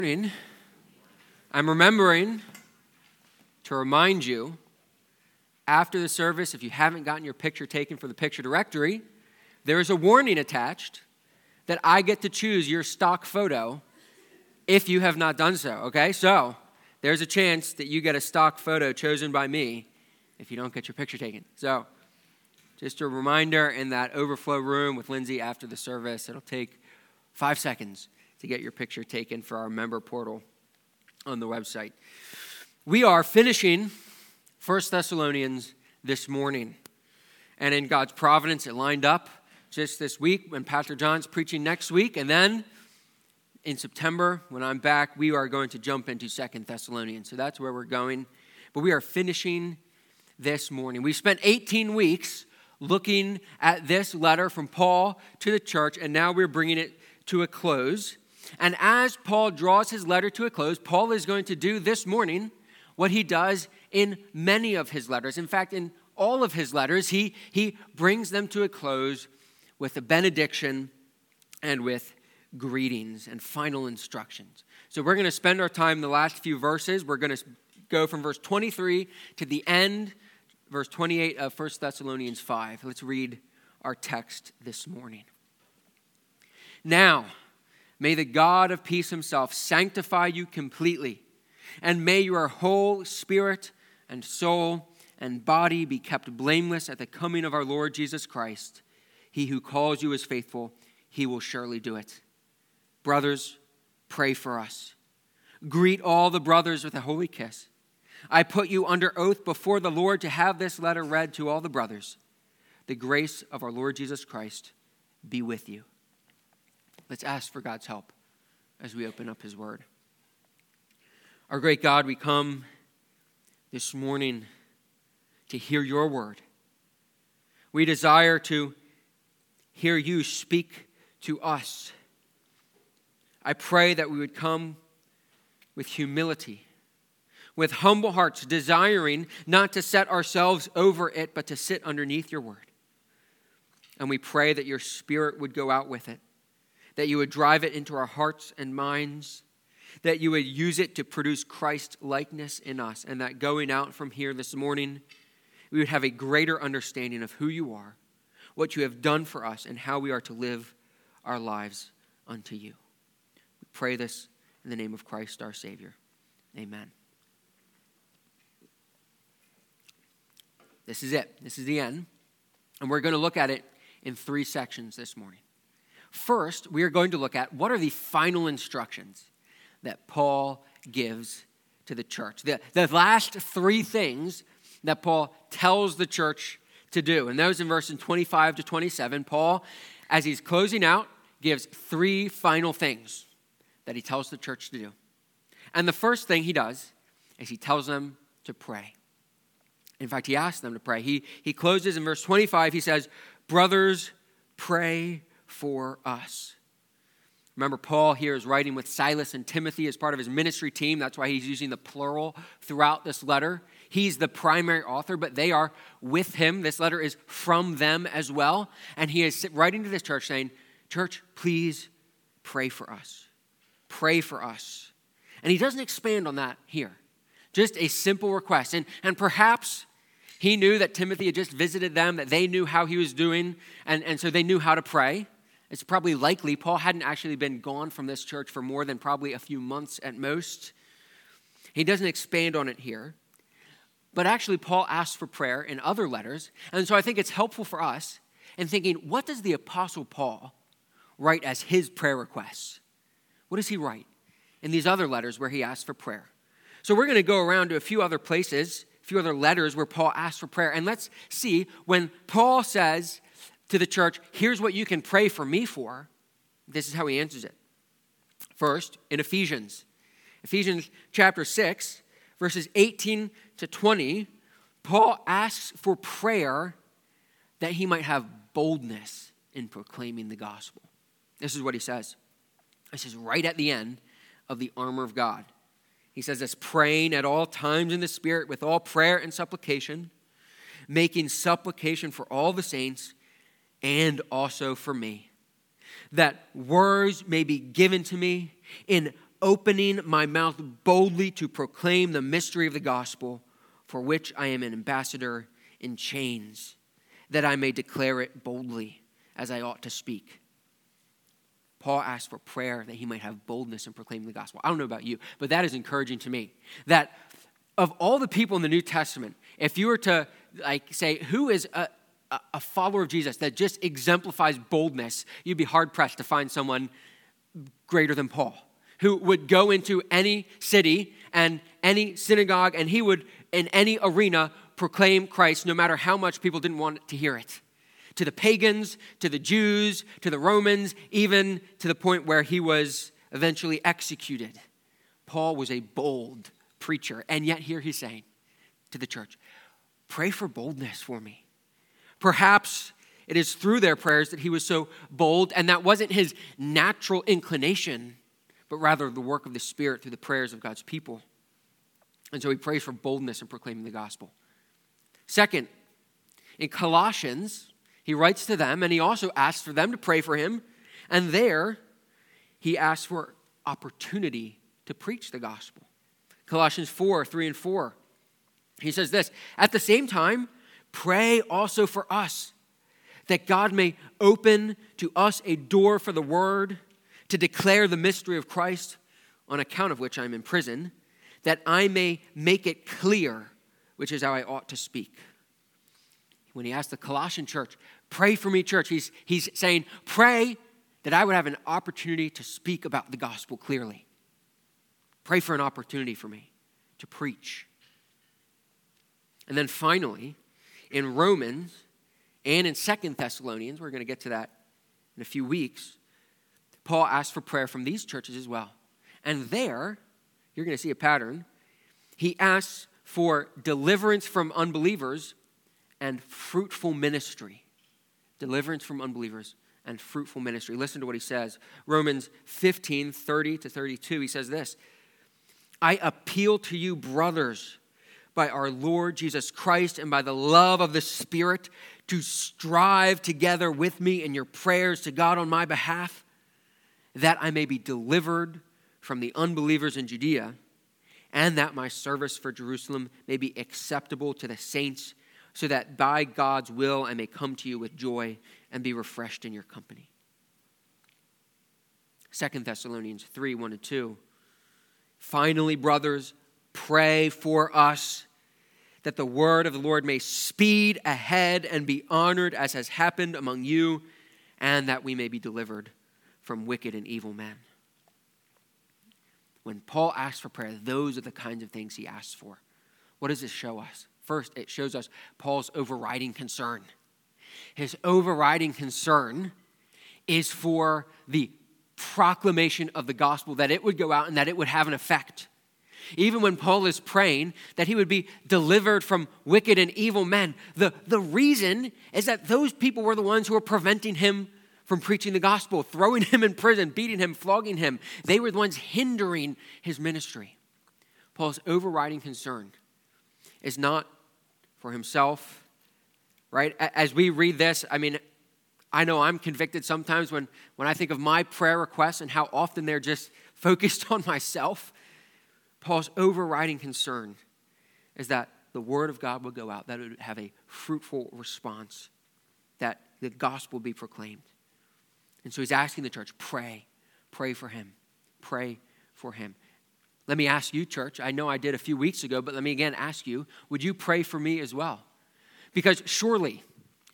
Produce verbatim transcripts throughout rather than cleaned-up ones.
morning, I'm remembering to remind you, after the service, if you haven't gotten your picture taken for the picture directory, there is a warning attached that I get to choose your stock photo if you have not done so, okay? So there's a chance that you get a stock photo chosen by me if you don't get your picture taken. So just a reminder, in that overflow room with Lindsay after the service, it'll take five seconds to get your picture taken for our member portal on the website. We are finishing First Thessalonians this morning. And in God's providence, it lined up just this week when Pastor John's preaching next week. And then in September, when I'm back, we are going to jump into Second Thessalonians. So that's where we're going. But we are finishing this morning. We spent eighteen weeks looking at this letter from Paul to the church, and now we're bringing it to a close. And as Paul draws his letter to a close, Paul is going to do this morning what he does in many of his letters. In fact, in all of his letters, he, he brings them to a close with a benediction and with greetings and final instructions. So we're going to spend our time in the last few verses. We're going to go from verse twenty-three to the end, verse twenty-eight of First Thessalonians five. Let's read our text this morning. Now, may the God of peace himself sanctify you completely, and may your whole spirit and soul and body be kept blameless at the coming of our Lord Jesus Christ. He who calls you is faithful, he will surely do it. Brothers, pray for us. Greet all the brothers with a holy kiss. I put you under oath before the Lord to have this letter read to all the brothers. The grace of our Lord Jesus Christ be with you. Let's ask for God's help as we open up his word. Our great God, we come this morning to hear your word. We desire to hear you speak to us. I pray that we would come with humility, with humble hearts, desiring not to set ourselves over it, but to sit underneath your word. And we pray that your spirit would go out with it, that you would drive it into our hearts and minds, that you would use it to produce Christ-likeness in us, and that going out from here this morning, we would have a greater understanding of who you are, what you have done for us, and how we are to live our lives unto you. We pray this in the name of Christ our Savior. Amen. This is it. This is the end. And we're going to look at it in three sections this morning. First, we are going to look at what are the final instructions that Paul gives to the church. The, the last three things that Paul tells the church to do. And those in verses twenty-five to twenty-seven, Paul, as he's closing out, gives three final things that he tells the church to do. And the first thing he does is he tells them to pray. In fact, he asks them to pray. He, he closes in verse twenty-five, he says, "Brothers, pray for us." Remember, Paul here is writing with Silas and Timothy as part of his ministry team. That's why he's using the plural throughout this letter. He's the primary author, but they are with him. This letter is from them as well. And he is writing to this church saying, "Church, please pray for us. Pray for us." And he doesn't expand on that here. Just a simple request. And, and perhaps he knew that Timothy had just visited them, that they knew how he was doing, and, and so they knew how to pray. It's probably likely Paul hadn't actually been gone from this church for more than probably a few months at most. He doesn't expand on it here. But actually, Paul asks for prayer in other letters. And so I think it's helpful for us in thinking, what does the Apostle Paul write as his prayer requests? What does he write in these other letters where he asks for prayer? So we're going to go around to a few other places, a few other letters where Paul asks for prayer. And let's see, when Paul says to the church, "Here's what you can pray for me for," this is how he answers it. First, in Ephesians. Ephesians chapter six, verses eighteen to twenty, Paul asks for prayer that he might have boldness in proclaiming the gospel. This is what he says. This is right at the end of the armor of God. He says this, "Praying at all times in the Spirit with all prayer and supplication, making supplication for all the saints and also for me, that words may be given to me in opening my mouth boldly to proclaim the mystery of the gospel, for which I am an ambassador in chains, that I may declare it boldly as I ought to speak. Paul asked for prayer that he might have boldness in proclaiming the gospel. I don't know about you, but that is encouraging to me. That of all the people in the New Testament, if you were to like say, who is a, a follower of Jesus that just exemplifies boldness, you'd be hard-pressed to find someone greater than Paul, who would go into any city and any synagogue, and he would, in any arena, proclaim Christ no matter how much people didn't want to hear it. To the pagans, to the Jews, to the Romans, even to the point where he was eventually executed. Paul was a bold preacher, and yet here he's saying to the church, pray for boldness for me. Perhaps it is through their prayers that he was so bold, and that wasn't his natural inclination, but rather the work of the Spirit through the prayers of God's people. And so he prays for boldness in proclaiming the gospel. Second, in Colossians, he writes to them, and he also asks for them to pray for him. And there, he asks for opportunity to preach the gospel. Colossians four, three and four. He says this, at the same time, pray also for us, that God may open to us a door for the word, to declare the mystery of Christ, on account of which I am in prison, that I may make it clear, which is how I ought to speak. When he asked the Colossian church, pray for me, church, he's, he's saying, pray that I would have an opportunity to speak about the gospel clearly. Pray for an opportunity for me to preach. And then finally, in Romans and in Second Thessalonians, we're going to get to that in a few weeks, Paul asked for prayer from these churches as well. And there, you're going to see a pattern. He asks for deliverance from unbelievers and fruitful ministry. Deliverance from unbelievers and fruitful ministry. Listen to what he says. Romans fifteen, thirty to thirty-two, he says this, I appeal to you, brothers, by our Lord Jesus Christ and by the love of the Spirit, to strive together with me in your prayers to God on my behalf, that I may be delivered from the unbelievers in Judea, and that my service for Jerusalem may be acceptable to the saints, so that by God's will I may come to you with joy and be refreshed in your company. Second Thessalonians three, one and two. Finally, brothers, pray for us that the word of the Lord may speed ahead and be honored as has happened among you, and that we may be delivered from wicked and evil men. When Paul asks for prayer, those are the kinds of things he asks for. What does this show us? First, it shows us Paul's overriding concern. His overriding concern is for the proclamation of the gospel, that it would go out and that it would have an effect. Even when Paul is praying that he would be delivered from wicked and evil men, the, the reason is that those people were the ones who were preventing him from preaching the gospel, throwing him in prison, beating him, flogging him. They were the ones hindering his ministry. Paul's overriding concern is not for himself, right? As we read this, I mean, I know I'm convicted sometimes when, when I think of my prayer requests and how often they're just focused on myself. Paul's overriding concern is that the word of God will go out, that it would have a fruitful response, that the gospel be proclaimed. And so he's asking the church, pray, pray for him, pray for him. Let me ask you, church, I know I did a few weeks ago, but let me again ask you, would you pray for me as well? Because surely,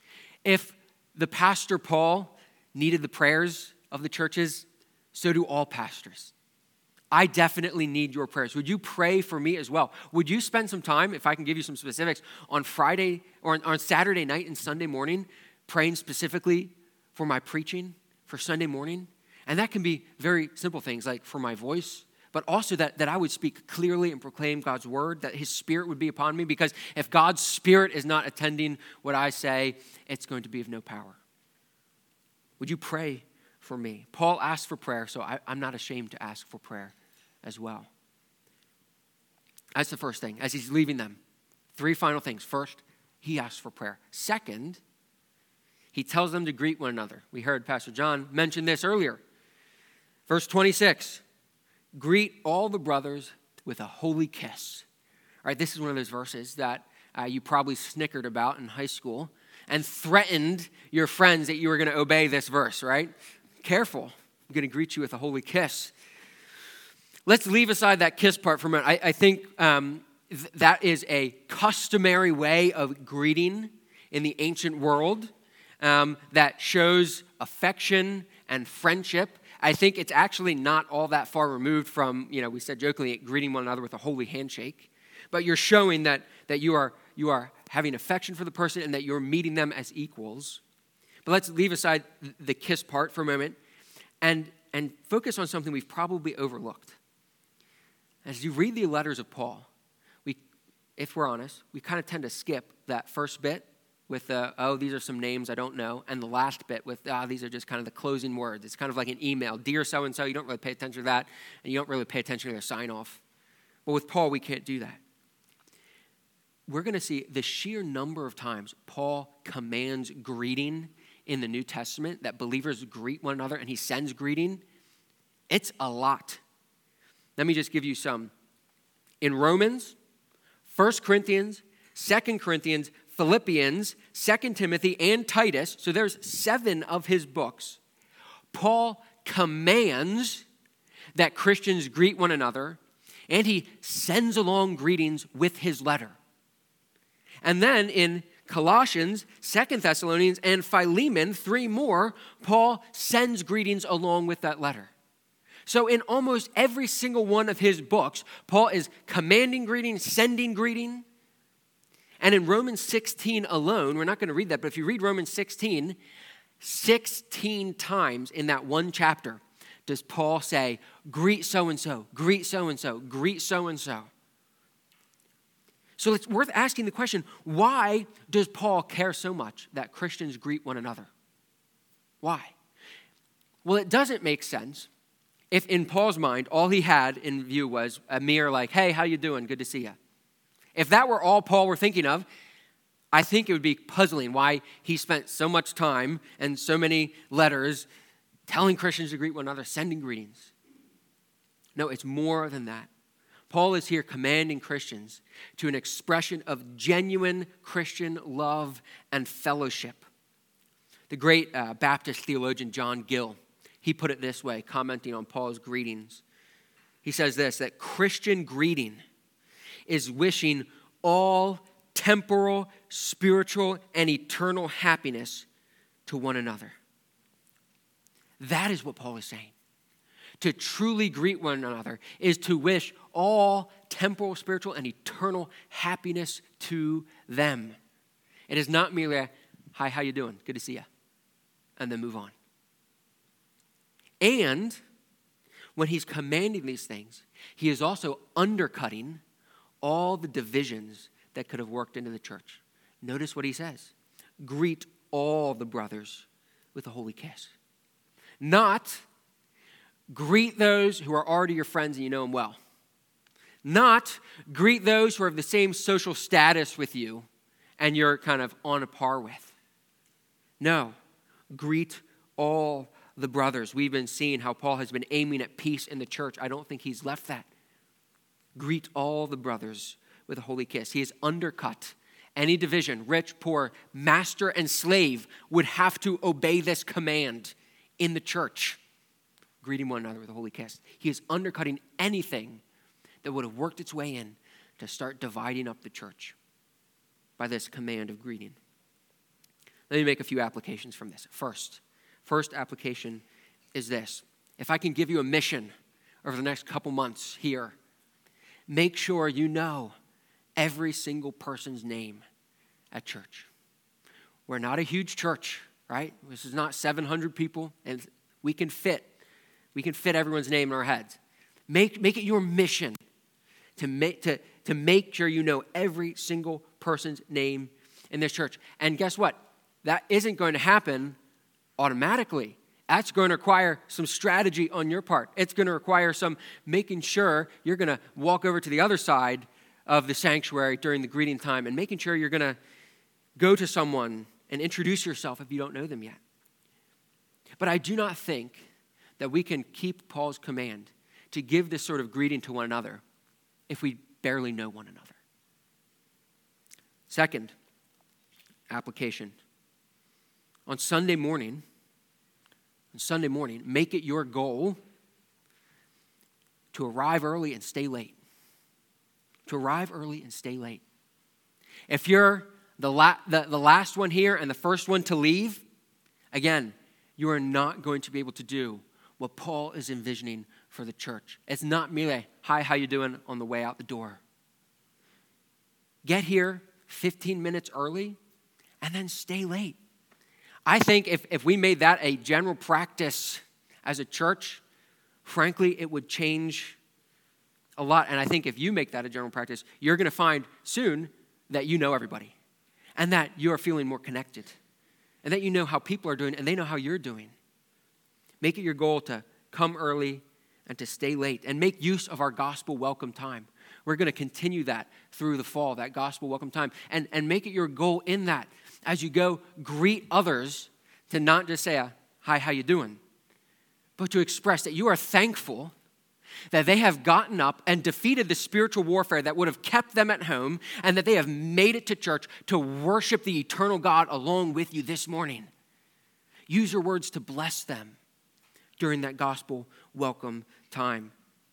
if the pastor Paul needed the prayers of the churches, so do all pastors. I definitely need your prayers. Would you pray for me as well? Would you spend some time, if I can give you some specifics, on Friday or on, on Saturday night and Sunday morning, praying specifically for my preaching for Sunday morning? And that can be very simple things like for my voice, but also that, that I would speak clearly and proclaim God's word, that his Spirit would be upon me, because if God's Spirit is not attending what I say, it's going to be of no power. Would you pray for me? Paul asked for prayer, so I, I'm not ashamed to ask for prayer as well. That's the first thing. As he's leaving them, three final things. First, he asks for prayer. Second, he tells them to greet one another. We heard Pastor John mention this earlier. Verse twenty-six, Greet all the brothers with a holy kiss. All right, this is one of those verses that uh, you probably snickered about in high school and threatened your friends that you were going to obey this verse, right? Careful. I'm going to greet you with a holy kiss. Let's leave aside that kiss part for a minute. I, I think um, th- that is a customary way of greeting in the ancient world um, that shows affection and friendship. I think it's actually not all that far removed from, you know, we said jokingly, greeting one another with a holy handshake. But you're showing that, that you are you are having affection for the person and that you're meeting them as equals. But let's leave aside the kiss part for a moment and, and focus on something we've probably overlooked. As you read the letters of Paul, we, if we're honest, we kind of tend to skip that first bit with, the, oh, these are some names I don't know, and the last bit with, ah, oh, these are just kind of the closing words. It's kind of like an email. Dear so-and-so, you don't really pay attention to that, and you don't really pay attention to their sign-off. But with Paul, we can't do that. We're going to see the sheer number of times Paul commands greeting in the New Testament, that believers greet one another, and he sends greeting. It's a lot. Let me just give you some. In Romans, First Corinthians, Second Corinthians, Philippians, Second Timothy, and Titus, so there's seven of his books, Paul commands that Christians greet one another, and he sends along greetings with his letter. And then in Colossians, Second Thessalonians, and Philemon, three more, Paul sends greetings along with that letter. So in almost every single one of his books, Paul is commanding greeting, sending greeting. And in Romans sixteen alone, we're not going to read that, but if you read Romans sixteen, sixteen times in that one chapter does Paul say, greet so-and-so, greet so-and-so, greet so-and-so. So it's worth asking the question, why does Paul care so much that Christians greet one another? Why? Well, it doesn't make sense if in Paul's mind, all he had in view was a mere like, hey, how you doing? Good to see you. If that were all Paul were thinking of, I think it would be puzzling why he spent so much time and so many letters telling Christians to greet one another, sending greetings. No, it's more than that. Paul is here commanding Christians to an expression of genuine Christian love and fellowship. The great uh, Baptist theologian John Gill, he put it this way, commenting on Paul's greetings. He says this, that Christian greeting is wishing all temporal, spiritual, and eternal happiness to one another. That is what Paul is saying. To truly greet one another is to wish all temporal, spiritual, and eternal happiness to them. It is not merely a, hi, how you doing? Good to see you. And then move on. And when he's commanding these things, he is also undercutting all the divisions that could have worked into the church. Notice what he says. Greet all the brothers with a holy kiss. Not greet those who are already your friends and you know them well. Not greet those who are of the same social status with you and you're kind of on a par with. No, greet all the brothers. We've been seeing how Paul has been aiming at peace in the church. I don't think he's left that. Greet all the brothers with a holy kiss. He has undercut any division, rich, poor, master, and slave would have to obey this command in the church. Greeting one another with a holy kiss. He is undercutting anything that would have worked its way in to start dividing up the church by this command of greeting. Let me make a few applications from this. First, first application is this. If I can give you a mission over the next couple months here, make sure you know every single person's name at church. We're not a huge church, right? This is not seven hundred people, and we can fit We can fit everyone's name in our heads. Make, make it your mission to make, to, to make sure you know every single person's name in this church. And guess what? That isn't going to happen automatically. That's going to require some strategy on your part. It's going to require some making sure you're going to walk over to the other side of the sanctuary during the greeting time and making sure you're going to go to someone and introduce yourself if you don't know them yet. But I do not think that we can keep Paul's command to give this sort of greeting to one another if we barely know one another? Second, application. On Sunday morning, on Sunday morning, make it your goal to arrive early and stay late. To arrive early and stay late. If you're the, la- the, the last one here and the first one to leave, again, you are not going to be able to do what Paul is envisioning for the church. It's not merely, hi, how you doing on the way out the door. Get here fifteen minutes early and then stay late. I think if, if we made that a general practice as a church, frankly, it would change a lot. And I think if you make that a general practice, you're going to find soon that you know everybody and that you're feeling more connected and that you know how people are doing and they know how you're doing. Make it your goal to come early and to stay late and make use of our gospel welcome time. We're going to continue that through the fall, that gospel welcome time, and, and make it your goal in that as you go greet others to not just say, a, hi, how you doing? But to express that you are thankful that they have gotten up and defeated the spiritual warfare that would have kept them at home and that they have made it to church to worship the eternal God along with you this morning. Use your words to bless them during that gospel welcome time.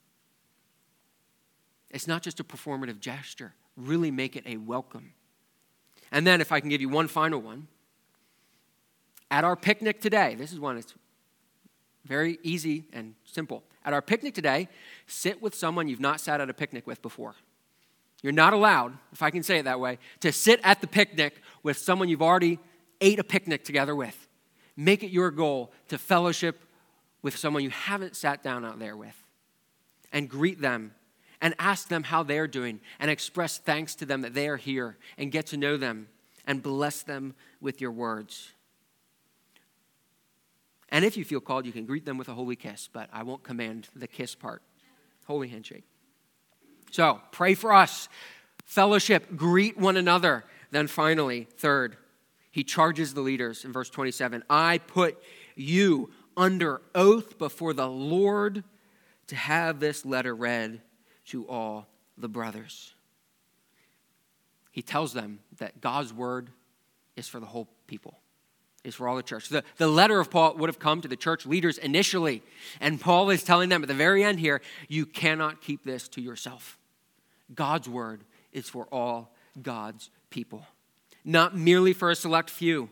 It's not just a performative gesture. Really make it a welcome. And then if I can give you one final one. At our picnic today, this is one that's very easy and simple. At our picnic today, sit with someone you've not sat at a picnic with before. You're not allowed, if I can say it that way, to sit at the picnic with someone you've already ate a picnic together with. Make it your goal to fellowship with someone you haven't sat down out there with and greet them and ask them how they're doing and express thanks to them that they are here and get to know them and bless them with your words. And if you feel called, you can greet them with a holy kiss, but I won't command the kiss part. Holy handshake. So pray for us, fellowship, greet one another. Then finally, third, he charges the leaders in verse twenty-seven. I put you under oath before the Lord to have this letter read to all the brothers. He tells them that God's word is for the whole people, is for all the church. The, the letter of Paul would have come to the church leaders initially, and Paul is telling them at the very end here, you cannot keep this to yourself. God's word is for all God's people, not merely for a select few.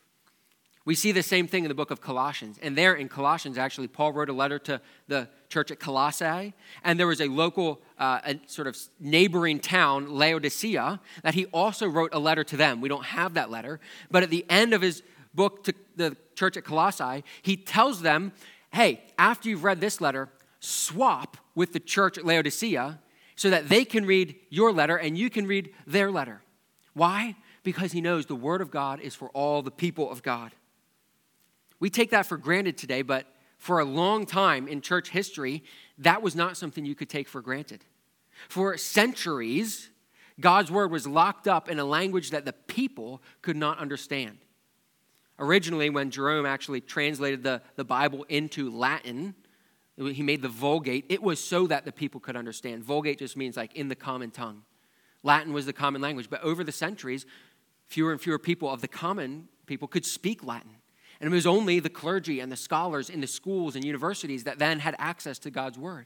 We see the same thing in the book of Colossians. And there in Colossians, actually, Paul wrote a letter to the church at Colossae. And there was a local uh, a sort of neighboring town, Laodicea, that he also wrote a letter to them. We don't have that letter. But at the end of his book to the church at Colossae, he tells them, hey, after you've read this letter, swap with the church at Laodicea so that they can read your letter and you can read their letter. Why? Because he knows the word of God is for all the people of God. We take that for granted today, but for a long time in church history, that was not something you could take for granted. For centuries, God's word was locked up in a language that the people could not understand. Originally, when Jerome actually translated the, the Bible into Latin, he made the Vulgate, it was so that the people could understand. Vulgate just means like in the common tongue. Latin was the common language, but over the centuries, fewer and fewer people of the common people could speak Latin. And it was only the clergy and the scholars in the schools and universities that then had access to God's word.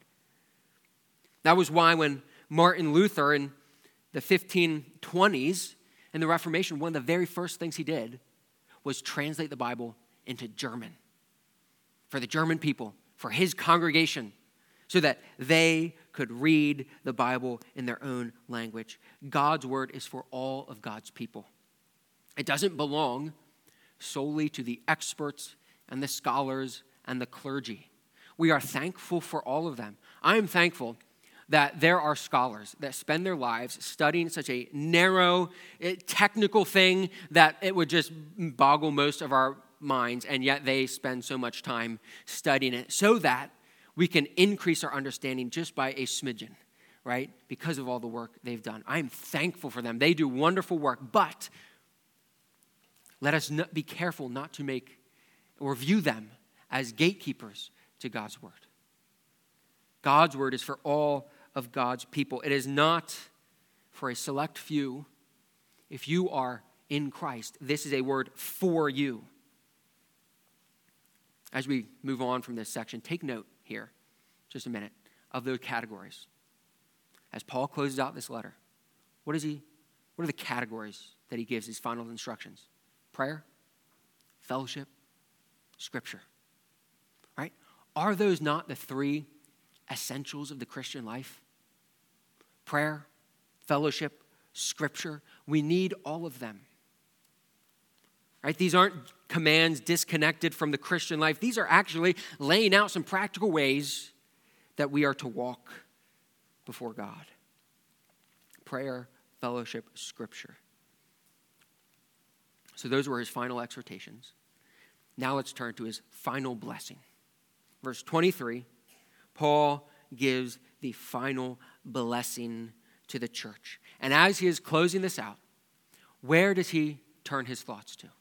That was why when Martin Luther in the fifteen twenties in the Reformation, one of the very first things he did was translate the Bible into German for the German people, for his congregation, so that they could read the Bible in their own language. God's word is for all of God's people. It doesn't belong solely to the experts and the scholars and the clergy. We are thankful for all of them. I am thankful that there are scholars that spend their lives studying such a narrow, technical thing that it would just boggle most of our minds, and yet they spend so much time studying it so that we can increase our understanding just by a smidgen, right? Because of all the work they've done. I'm thankful for them. They do wonderful work, but let us not be careful not to make or view them as gatekeepers to God's word. God's word is for all of God's people. It is not for a select few. If you are in Christ, this is a word for you. As we move on from this section, take note here, just a minute, of those categories. As Paul closes out this letter, what is he? What are the categories that he gives his final instructions? Prayer, fellowship, scripture. Right? Are those not the three essentials of the Christian life? Prayer, fellowship, scripture. We need all of them. Right? These aren't commands disconnected from the Christian life. These are actually laying out some practical ways that we are to walk before God. Prayer, fellowship, scripture. So those were his final exhortations. Now let's turn to his final blessing. Verse twenty-three, Paul gives the final blessing to the church. And as he is closing this out, where does he turn his thoughts to?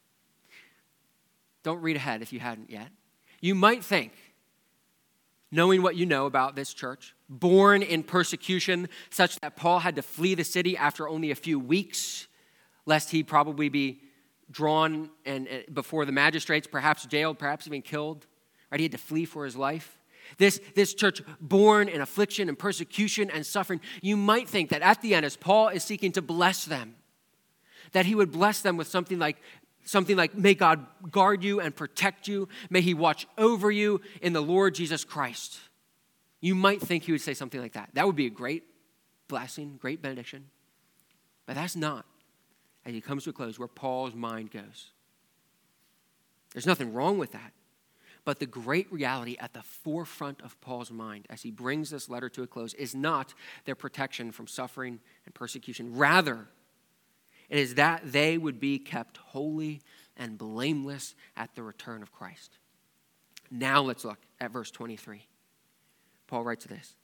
Don't read ahead if you hadn't yet. You might think, knowing what you know about this church, born in persecution such that Paul had to flee the city after only a few weeks, lest he probably be drawn and uh, before the magistrates, perhaps jailed, perhaps even killed. Right? He had to flee for his life. This, this church born in affliction and persecution and suffering, you might think that at the end, as Paul is seeking to bless them, that he would bless them with something like, something like, may God guard you and protect you. May he watch over you in the Lord Jesus Christ. You might think he would say something like that. That would be a great blessing, great benediction. But that's not, as he comes to a close, where Paul's mind goes. There's nothing wrong with that. But the great reality at the forefront of Paul's mind as he brings this letter to a close is not their protection from suffering and persecution. Rather, it is that they would be kept holy and blameless at the return of Christ. Now let's look at verse twenty-three. Paul writes this.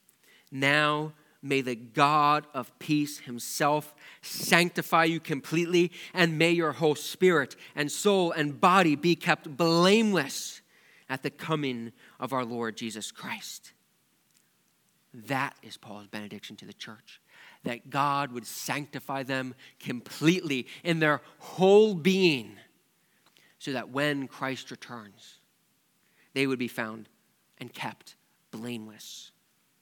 Now may the God of peace himself sanctify you completely, and may your whole spirit and soul and body be kept blameless at the coming of our Lord Jesus Christ. That is Paul's benediction to the church, that God would sanctify them completely in their whole being, so that when Christ returns, they would be found and kept blameless.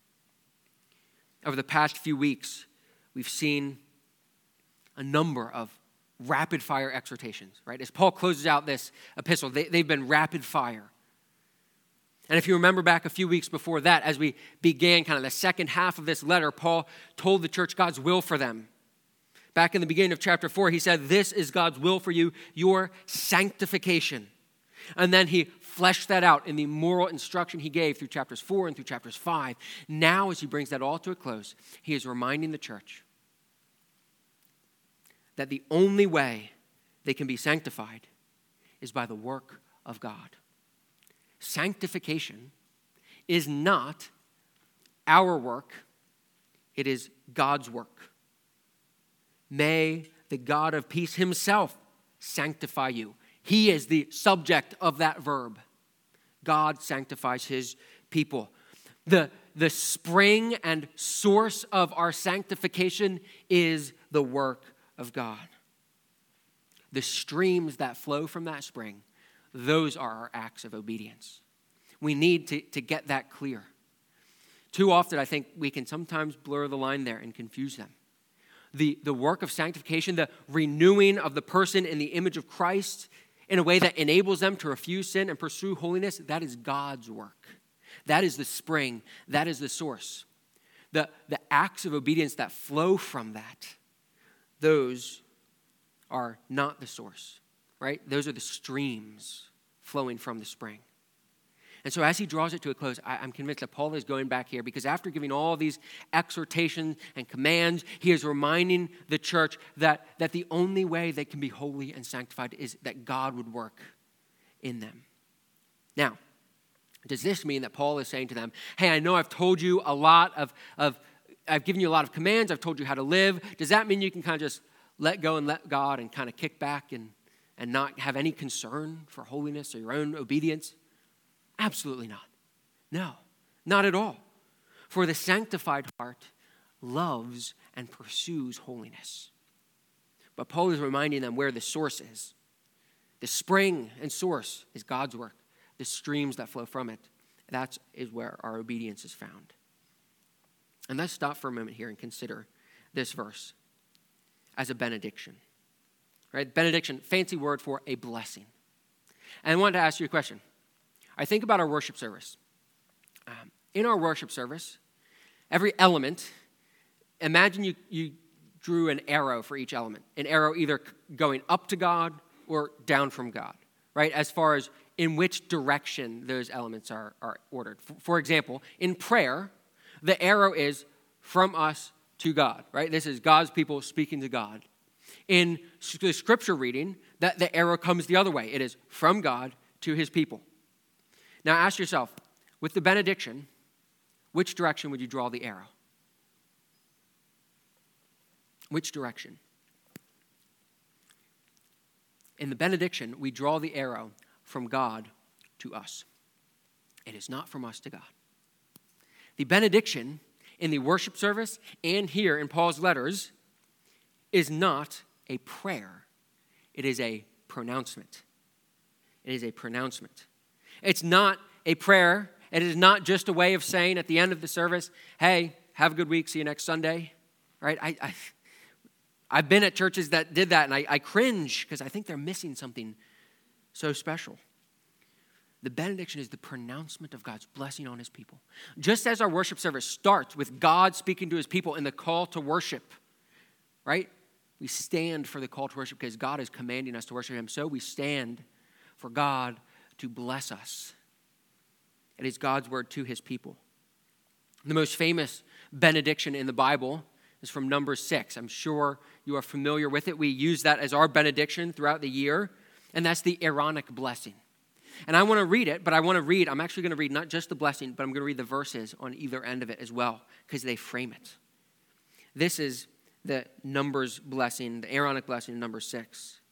Over the past few weeks, we've seen a number of rapid-fire exhortations, right? As Paul closes out this epistle, they, they've been rapid fire. And if you remember back a few weeks before that, as we began kind of the second half of this letter, Paul told the church God's will for them. Back in the beginning of chapter four, he said, this is God's will for you, your sanctification. And then he fleshed that out in the moral instruction he gave through chapters four and through chapters five. Now, as he brings that all to a close, he is reminding the church that the only way they can be sanctified is by the work of God. Sanctification is not our work, it is God's work. May the God of peace himself sanctify you. He is the subject of that verb. God sanctifies his people. The, the spring and source of our sanctification is the work of God. The streams that flow from that spring, those are our acts of obedience. We need to, to get that clear. Too often, I think we can sometimes blur the line there and confuse them. The, the work of sanctification, the renewing of the person in the image of Christ in a way that enables them to refuse sin and pursue holiness, that is God's work. That is the spring. That is the source. The, the acts of obedience that flow from that, those are not the source, right? Those are the streams flowing from the spring. And so as he draws it to a close, I, I'm convinced that Paul is going back here because after giving all these exhortations and commands, he is reminding the church that, that the only way they can be holy and sanctified is that God would work in them. Now, does this mean that Paul is saying to them, hey, I know I've told you a lot of, of I've given you a lot of commands, I've told you how to live. Does that mean you can kind of just let go and let God and kind of kick back and, and not have any concern for holiness or your own obedience? Absolutely not. No, not at all. For the sanctified heart loves and pursues holiness. But Paul is reminding them where the source is. The spring and source is God's work. The streams that flow from it, that is where our obedience is found. And let's stop for a moment here and consider this verse as a benediction. Right? Benediction, fancy word for a blessing. And I wanted to ask you a question. I think about our worship service. Um, in our worship service, every element, imagine you, you drew an arrow for each element. An arrow either going up to God or down from God, right? As far as in which direction those elements are, are ordered. For, for example, in prayer, the arrow is from us to God, right? This is God's people speaking to God. In the scripture reading, that the arrow comes the other way. It is from God to his people. Now ask yourself, with the benediction, which direction would you draw the arrow? Which direction? In the benediction, we draw the arrow from God to us. It is not from us to God. The benediction in the worship service and here in Paul's letters is not a prayer. It is a pronouncement. It is a pronouncement. It's not a prayer. It is not just a way of saying at the end of the service, hey, have a good week, see you next Sunday. Right? I, I, I've been at churches that did that, and I, I cringe because I think they're missing something so special. The benediction is the pronouncement of God's blessing on his people. Just as our worship service starts with God speaking to his people in the call to worship, right? We stand for the call to worship because God is commanding us to worship him. So we stand for God to bless us. It is God's word to his people. The most famous benediction in the Bible is from Numbers six. I'm sure you are familiar with it. We use that as our benediction throughout the year, and that's the Aaronic blessing. And I want to read it, but I want to read, I'm actually going to read not just the blessing, but I'm going to read the verses on either end of it as well, because they frame it. This is the Numbers blessing, the Aaronic blessing in Numbers six.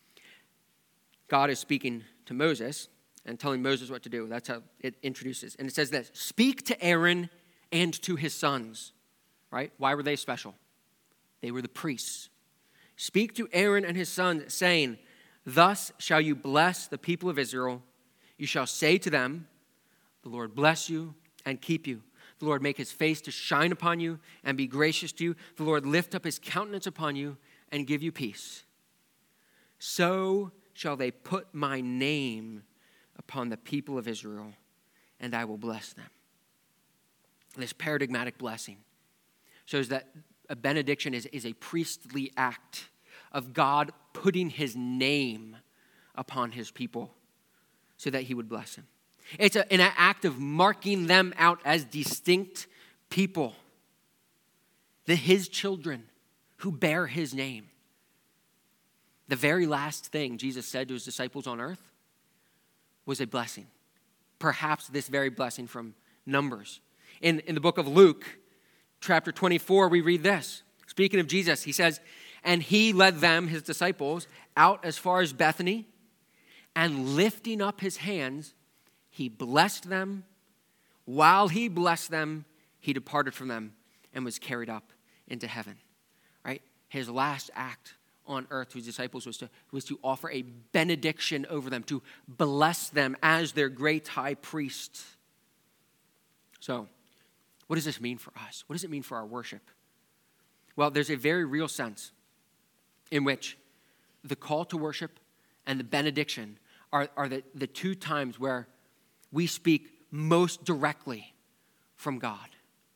God is speaking to Moses and telling Moses what to do. That's how it introduces. And it says this, speak to Aaron and to his sons. Right? Why were they special? They were the priests. Speak to Aaron and his sons, saying, thus shall you bless the people of Israel. You shall say to them, the Lord bless you and keep you. The Lord make his face to shine upon you and be gracious to you. The Lord lift up his countenance upon you and give you peace. So shall they put my name upon the people of Israel, and I will bless them. This paradigmatic blessing shows that a benediction is, is a priestly act of God putting his name upon his people so that he would bless him. It's a, an act of marking them out as distinct people, the his children who bear his name. The very last thing Jesus said to his disciples on earth was a blessing. Perhaps this very blessing from Numbers. In, in the book of Luke, chapter twenty-four, we read this. Speaking of Jesus, he says, and he led them, his disciples, out as far as Bethany, and lifting up his hands, he blessed them. While he blessed them, he departed from them and was carried up into heaven. Right? His last act on earth to his disciples was to, was to offer a benediction over them, to bless them as their great high priest. So, what does this mean for us? What does it mean for our worship? Well, there's a very real sense in which the call to worship and the benediction are, are the, the two times where we speak most directly from God.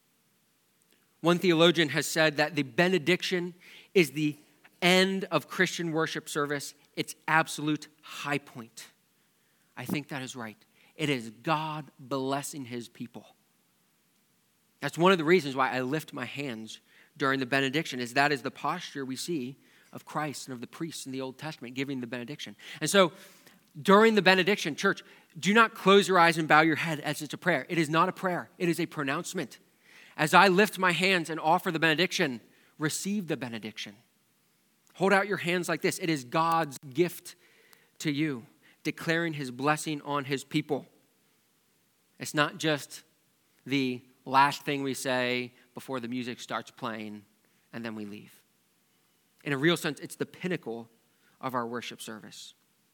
One theologian has said that the benediction is the end of Christian worship service, its absolute high point. I think that is right. It is God blessing his people. That's one of the reasons why I lift my hands during the benediction, is that is the posture we see of Christ and of the priests in the Old Testament giving the benediction. And so during the benediction, church, do not close your eyes and bow your head as it's a prayer. It is not a prayer. It is a pronouncement. As I lift my hands and offer the benediction, receive the benediction. Hold out your hands like this. It is God's gift to you, declaring his blessing on his people. It's not just the last thing we say before the music starts playing, and then we leave. In a real sense, it's the pinnacle of our worship service.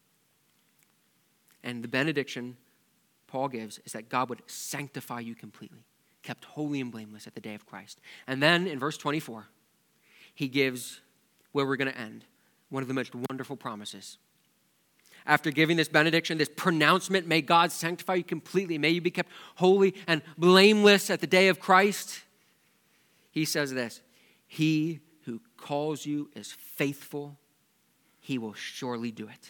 And the benediction Paul gives is that God would sanctify you completely, kept holy and blameless at the day of Christ. And then in verse twenty-four, he gives where we're going to end, one of the most wonderful promises. After giving this benediction, this pronouncement, may God sanctify you completely, may you be kept holy and blameless at the day of Christ, he says this, he who calls you is faithful, he will surely do it.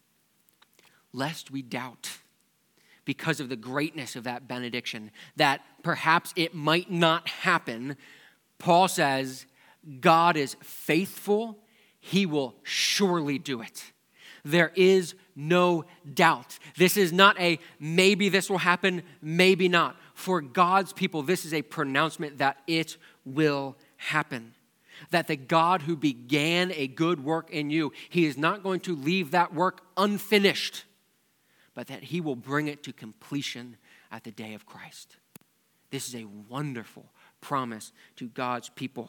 Lest we doubt, because of the greatness of that benediction, that perhaps it might not happen, Paul says, God is faithful, he will surely do it. There is no doubt. This is not a maybe this will happen, maybe not. For God's people, this is a pronouncement that it will happen. That the God who began a good work in you, he is not going to leave that work unfinished, but that he will bring it to completion at the day of Christ. This is a wonderful promise to God's people,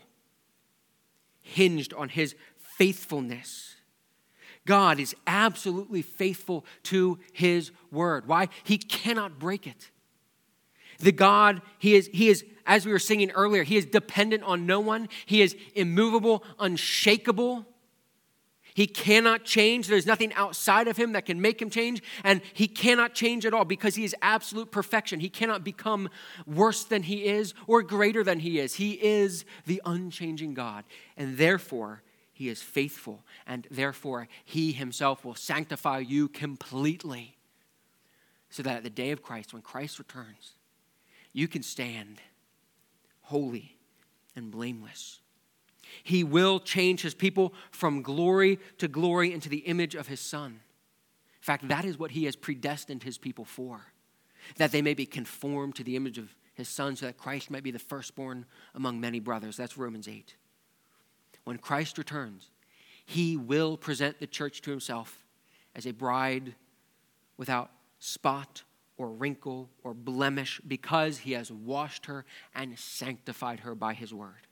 hinged on his faithfulness. God is absolutely faithful to his word. Why? He cannot break it. The God, he is, he is, as we were singing earlier, he is dependent on no one. He is immovable, unshakable. He cannot change. There's nothing outside of him that can make him change. And he cannot change at all because he is absolute perfection. He cannot become worse than he is or greater than he is. He is the unchanging God. And therefore, he is faithful. And therefore, he himself will sanctify you completely. So that at the day of Christ, when Christ returns, you can stand holy and blameless. He will change his people from glory to glory into the image of his Son. In fact, that is what he has predestined his people for, that they may be conformed to the image of his Son so that Christ might be the firstborn among many brothers. That's Romans eight. When Christ returns, he will present the church to himself as a bride without spot or wrinkle or blemish because he has washed her and sanctified her by his word.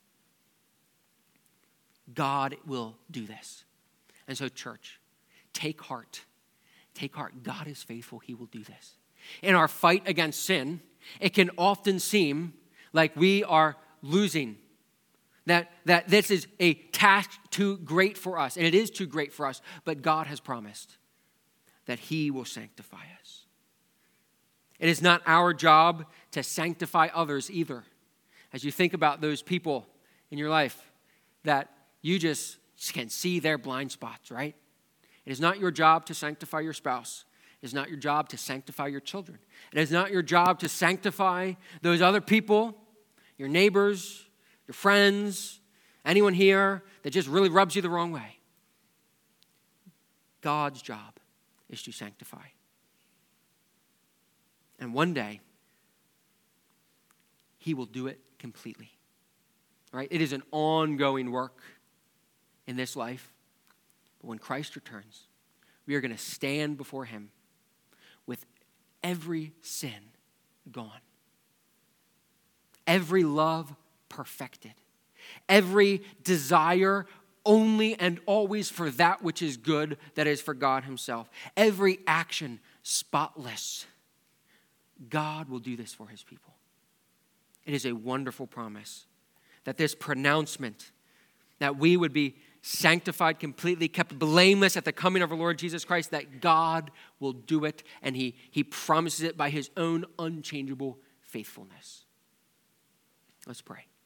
God will do this. And so, church, take heart. Take heart. God is faithful. He will do this. In our fight against sin, it can often seem like we are losing. That, that this is a task too great for us. And it is too great for us. But God has promised that he will sanctify us. It is not our job to sanctify others either. As you think about those people in your life that you just can see their blind spots, right? It is not your job to sanctify your spouse. It is not your job to sanctify your children. It is not your job to sanctify those other people, your neighbors, your friends, anyone here that just really rubs you the wrong way. God's job is to sanctify. And one day, he will do it completely. Right? It is an ongoing work in this life. But when Christ returns, we are going to stand before him with every sin gone. Every love perfected. Every desire only and always for that which is good, that is for God himself. Every action spotless. God will do this for his people. It is a wonderful promise that this pronouncement that we would be sanctified completely, kept blameless at the coming of our Lord Jesus Christ, that God will do it, and he, he promises it by his own unchangeable faithfulness. Let's pray.